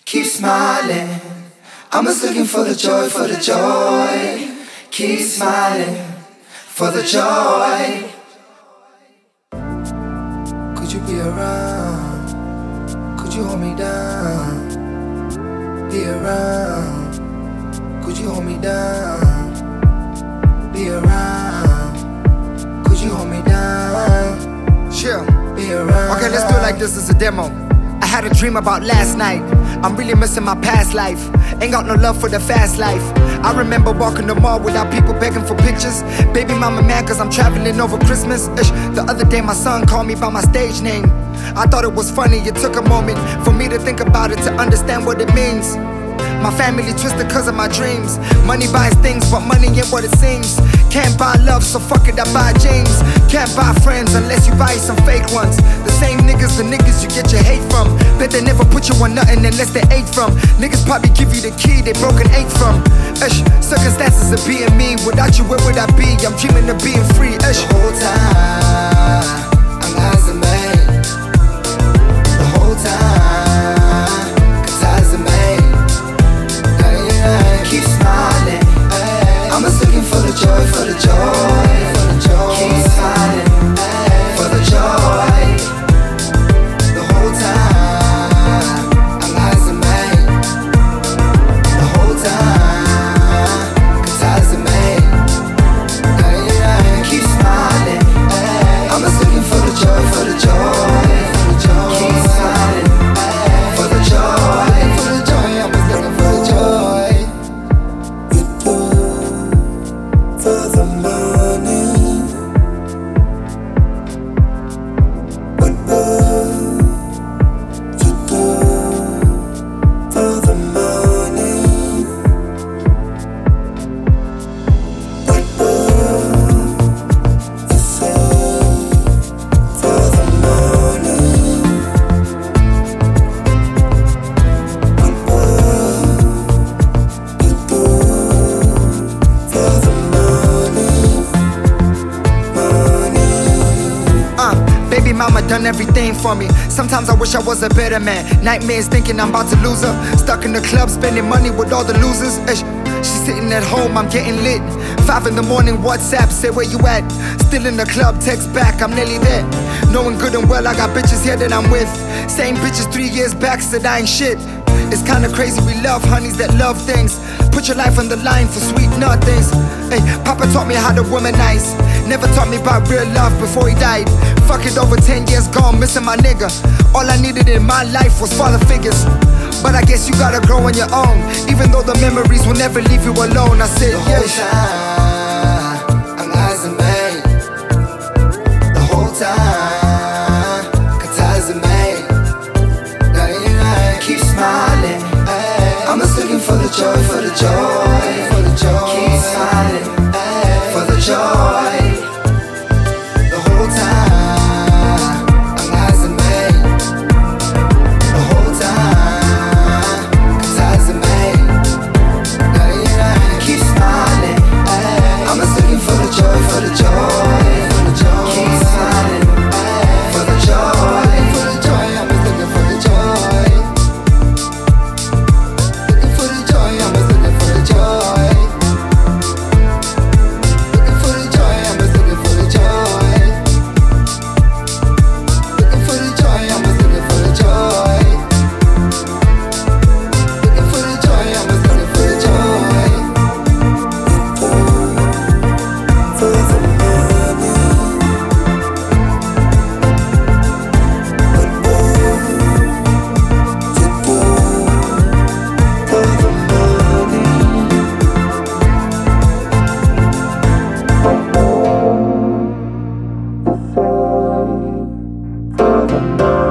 Keep smiling. I'm just looking for the joy, for the joy. Keep smiling for the joy. Could you be around? Could you hold me down? Be around. Could you hold me down? Be around. Could you hold me down? Sure. Be around. Okay, let's do it like this as a demo. I had a dream about last night. I'm really missing my past life. Ain't got no love for the fast life. I remember walking the mall without people begging for pictures. Baby mama mad cause I'm traveling over Christmas. The other day my son called me by my stage name. I thought it was funny, it took a moment for me to think about it, to understand what it means. My family twisted cause of my dreams. Money buys things, but money ain't what it seems. Can't buy love, so fuck it, I buy jeans. Can't buy friends unless you buy some fake ones. The same niggas, the niggas you get your hate from. Bet they never put you on nothing unless they ate from. Niggas probably give you the key, they broke and ate from. Circumstances of being me. Without you, where would I be? I'm dreaming of being free. The whole time, I'm eyes on me. The whole time, cause eyes on me. Keep smiling. I'm just looking for the joy, for the joy. Keep smiling for the joy. The whole time, I'm eyes on me. The whole time, cause eyes on me. Keep smiling. I'm just looking for the joy, for the joy. Keep smiling for the joy. For the joy, I'm just looking for the joy. For the money, what would you do for the money? What would you say for the money? What would you do for the Baby mama done everything for me. Sometimes I wish I was a better man. Nightmares thinking I'm about to lose her. Stuck in the club spending money with all the losers. She's sitting at home, I'm getting lit. 5 in the morning, WhatsApp, say where you at. Still in the club, text back, I'm nearly there. Knowing good and well I got bitches here that I'm with. Same bitches 3 years back said I ain't shit. It's kinda crazy, we love honeys that love things. Put your life on the line for sweet nothings. Papa taught me how to womanize. Never taught me about real love before he died. Fuck it, over 10 years gone, missing my nigga. All I needed in my life was father figures. But I guess you gotta grow on your own. Even though the memories will never leave you alone. I said the whole time, I'm eyes on me. The whole time, cause eyes on me. Keep smiling. I'm just looking for the joy, for the joy. Keep smiling for the joy. The whole time, I'm eyes on me. The whole time, cause eyes on me. Keep smiling. I'm just looking for the joy, for the joy. Keep smiling for the joy. For the joy, I'm just looking for the joy. Looking for the joy, I'm just looking for the joy. Looking for the joy, I'm just looking for the joy. Looking for the joy, I'm just looking for the joy. Looking for the joy, I'm just looking for the joy. For the money, what would you do for the money? What would you say for the money?